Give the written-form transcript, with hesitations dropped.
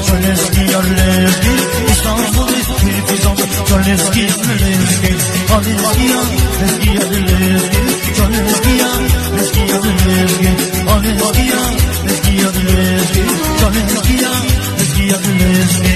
Can eski yar lezgi İstanbul eski İstanbul Can eski lezgi Al eski yar lezgi Can eski yar lezgi Al eski yar lezgi Can eski yar lezgi